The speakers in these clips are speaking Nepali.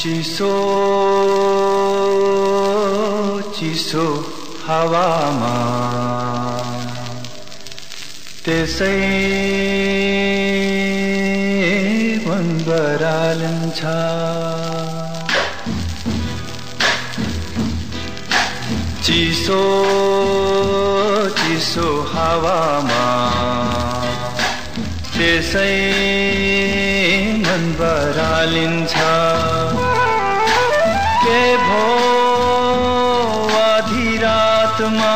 चिसो चिसो हावामा त्यसै मन बरालिन्छ। चिसो चिसो हावामा त्यसै मन बरालिन्छ। के भो आधी रातमा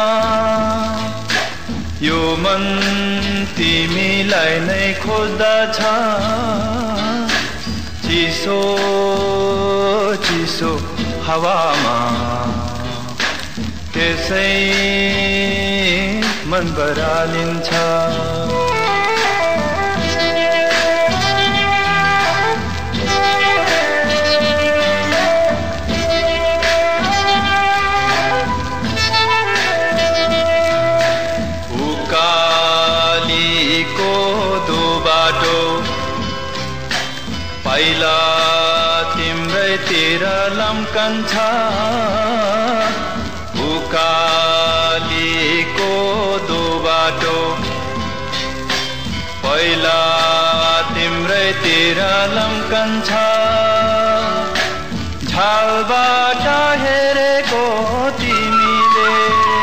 यो मन तिमीलाई नै खोज्दछ। चिसो चिसो हावामा त्यसै मन बरालिन्छ। उकालीको दो बाटो पहिला तिम्रैतिर लम्कन्छ। उकालीको दो बाटो पहिला तिम्रैतिर लम्कन्छ। झालबाट हेरेको तिमीले,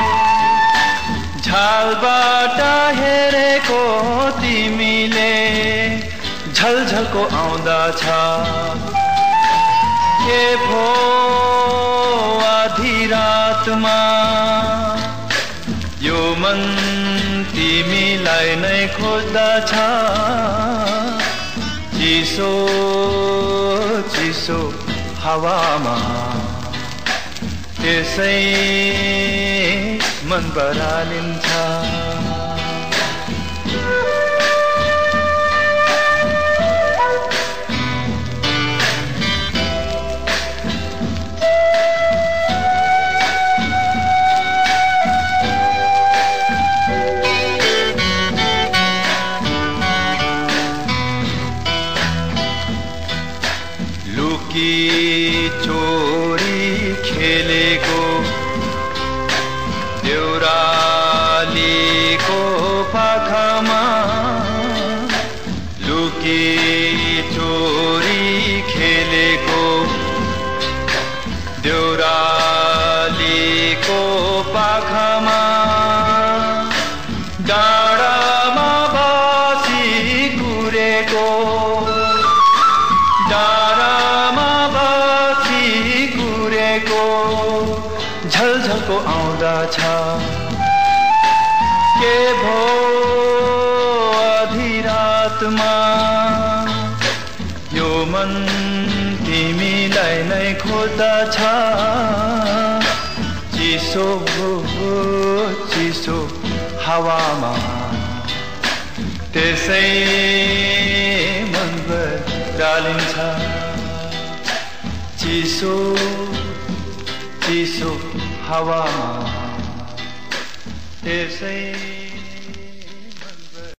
झालबाट हेरेको तिमीले झलझलको आउँदछ। के भो आधी रातमा यो मन तिमीलाई नै खोज्दछ। चिसो चिसो हावामा त्यसै मन बरालिन्छ। लुकी चोरी खेलेको देउरालीको पाखामा, लुकी चोरी खेलेको देउरालीको पाखामा। डाँडामा बासी कुरेको, डाँडामा बासी कुरेको झलझलको आउँदछ। के भो आधी रातमा यो मन तिमीलाई नै खोज्दछ। चिसो चिसो हावामा त्यसै मन बरालिन्छ। चिसो चिसो हावामा त्यसै